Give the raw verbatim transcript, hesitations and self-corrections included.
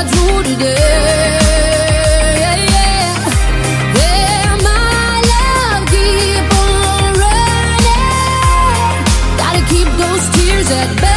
got through today. Yeah, yeah. Yeah, my love keep on running. Gotta keep those tears at bay.